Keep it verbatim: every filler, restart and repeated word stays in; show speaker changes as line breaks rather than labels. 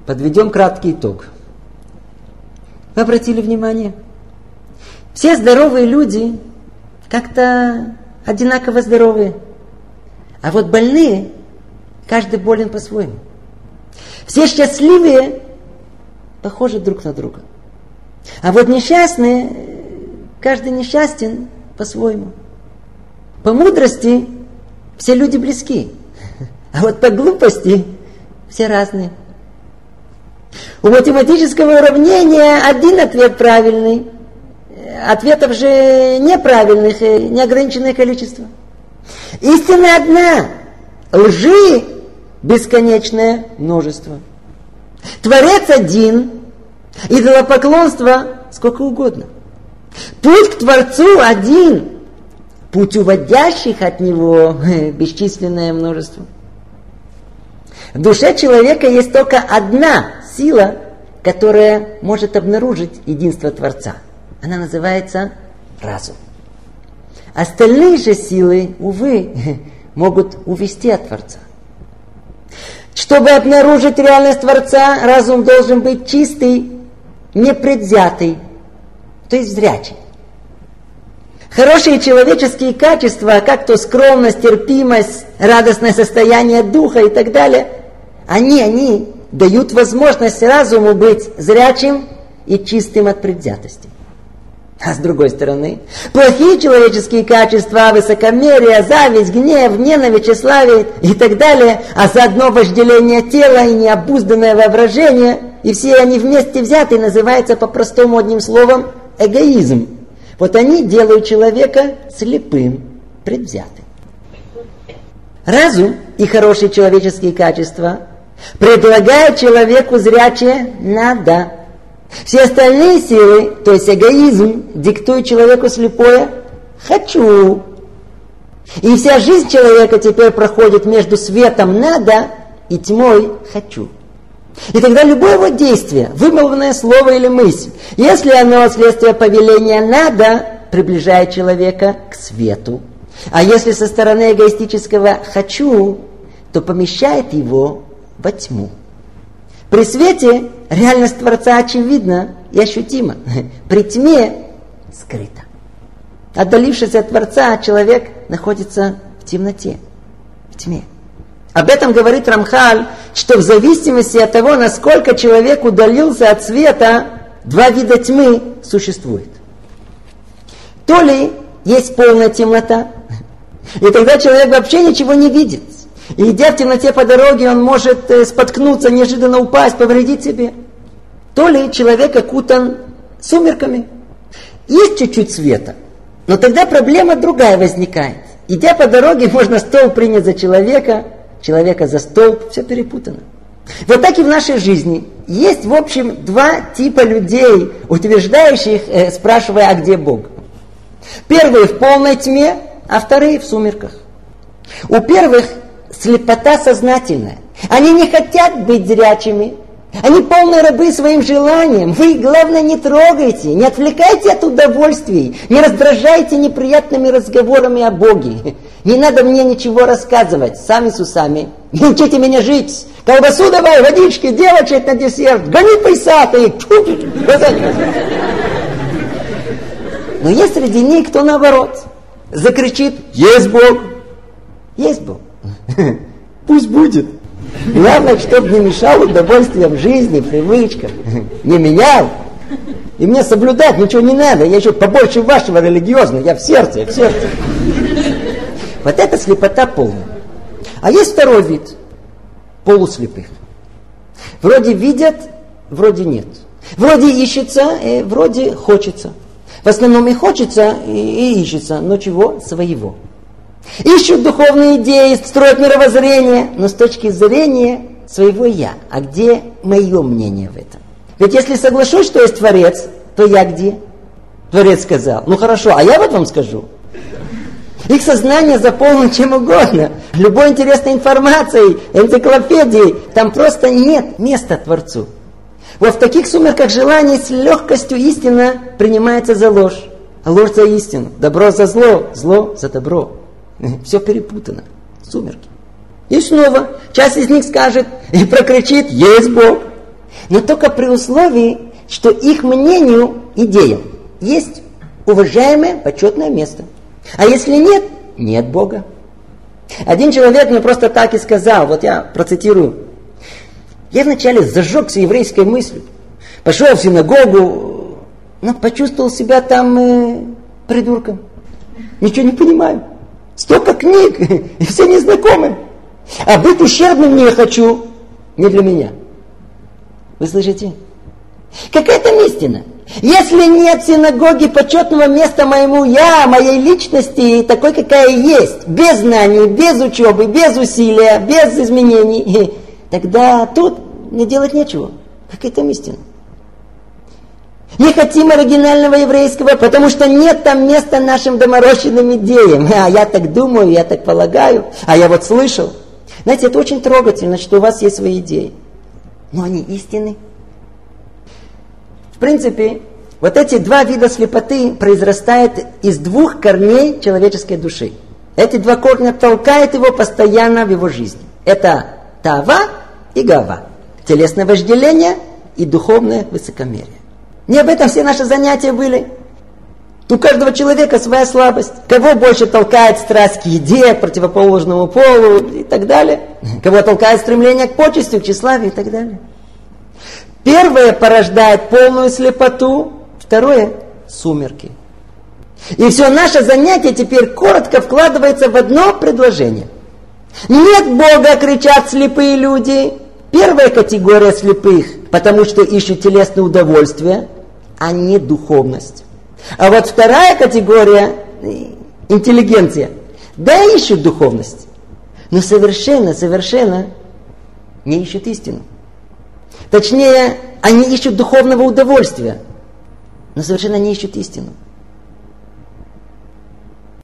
подведем краткий итог. Вы обратили внимание? Все здоровые люди как-то одинаково здоровые. А вот больные, каждый болен по-своему. Все счастливые похожи друг на друга. А вот несчастные, каждый несчастен по-своему. По мудрости все люди близки. А вот по глупости все разные. У математического уравнения один ответ правильный. Ответов же неправильных и неограниченное количество. Истина одна. Лжи бесконечное множество. Творец один. Идолопоклонство сколько угодно. Путь к Творцу один. Путь уводящих от Него бесчисленное множество. В душе человека есть только одна сила, которая может обнаружить единство Творца. Она называется разум. Остальные же силы, увы, могут увести от Творца. Чтобы обнаружить реальность Творца, разум должен быть чистый, непредвзятый, то есть зрячий. Хорошие человеческие качества, как то скромность, терпимость, радостное состояние духа и так далее, они, они дают возможность разуму быть зрячим и чистым от предвзятости. А с другой стороны, плохие человеческие качества, высокомерие, зависть, гнев, ненависть, тщеславие и так далее, а заодно вожделение тела и необузданное воображение, и все они вместе взяты, называются по-простому одним словом эгоизм. Вот они делают человека слепым, предвзятым. Разум и хорошие человеческие качества предлагают человеку зрячее «надо». Все остальные силы, то есть эгоизм, диктуют человеку слепое «хочу». И вся жизнь человека теперь проходит между светом «надо» и тьмой «хочу». И тогда любое его действие, вымолванное слово или мысль, если оно следствие повеления «надо», приближает человека к свету. А если со стороны эгоистического «хочу», то помещает его во тьму. При свете реальность Творца очевидна и ощутима. При тьме скрыта. Отдалившись от Творца, человек находится в темноте, в тьме. Об этом говорит Рамхаль, что в зависимости от того, насколько человек удалился от света, два вида тьмы существует. То ли есть полная темнота, и тогда человек вообще ничего не видит. И идя в темноте по дороге, он может споткнуться, неожиданно упасть, повредить себе. То ли человек окутан сумерками. Есть чуть-чуть света, но тогда проблема другая возникает. Идя по дороге, можно столб принять за человека, человека за столб, все перепутано. Вот так и в нашей жизни. Есть, в общем, два типа людей, утверждающих, э, спрашивая, а где Бог? Первые в полной тьме, а вторые в сумерках. У первых слепота сознательная. Они не хотят быть зрячими. Они полные рабы своим желаниям. Вы их, главное, не трогайте, не отвлекайте от удовольствий, не раздражайте неприятными разговорами о Боге. Не надо мне ничего рассказывать, сами с усами. Не учите меня жить. Колбасу давай, водички, девочек на десерт. Гони пейсаты. Но есть среди них, кто наоборот закричит: есть Бог. Есть Бог. Пусть будет. Главное, чтобы не мешал удовольствиям жизни, привычкам. Не менял. И мне соблюдать ничего не надо. Я еще побольше вашего религиозного. Я в сердце, я в сердце. Вот это слепота полная. А есть второй вид. Полуслепых. Вроде видят, вроде нет. Вроде ищется, и вроде хочется. В основном и хочется, и, и ищется. Но чего? Своего. Ищут духовные идеи, строят мировоззрение, но с точки зрения своего «я». А где мое мнение в этом? Ведь если соглашусь, что есть Творец, то я где? Творец сказал. Ну хорошо, а я вот вам скажу. Их сознание заполнено чем угодно. Любой интересной информацией, энциклопедией. Там просто нет места Творцу. Вот в таких сумерках желаний с легкостью истина принимается за ложь. А ложь за истину. Добро за зло, зло за добро. Все перепутано. Сумерки. И снова часть из них скажет и прокричит: есть Бог. Но только при условии, что их мнению, идеям, есть уважаемое, почетное место. А если нет, нет Бога. Один человек мне просто так и сказал, вот я процитирую. Я вначале зажегся еврейской мыслью, пошел в синагогу, но почувствовал себя там э, придурком. Ничего не понимаю. Столько книг, и все незнакомы. А быть ущербным не хочу, не для меня. Вы слышите? Какая там истина? Если нет в синагоге почетного места моему я, моей личности, такой, какая есть, без знаний, без учебы, без усилия, без изменений, тогда тут мне делать нечего. Какая там истина? Не хотим оригинального еврейского, потому что нет там места нашим доморощенным идеям. А я так думаю, я так полагаю, а я вот слышал. Знаете, это очень трогательно, что у вас есть свои идеи. Но они истинны. В принципе, вот эти два вида слепоты произрастают из двух корней человеческой души. Эти два корня толкают его постоянно в его жизни. Это тава и гава. Телесное вожделение и духовное высокомерие. Не об этом все наши занятия были. У каждого человека своя слабость. Кого больше толкает страсть к еде, к противоположному полу и так далее. Кого толкает стремление к почестям, к тщеславию и так далее. Первое порождает полную слепоту, второе – сумерки. И все наше занятие теперь коротко вкладывается в одно предложение. Нет Бога, кричат слепые люди. Первая категория слепых, потому что ищут телесное удовольствие, а не духовность. А вот вторая категория – интеллигенция. Да, ищут духовность, но совершенно, совершенно не ищут истину. Точнее, они ищут духовного удовольствия, но совершенно не ищут истину.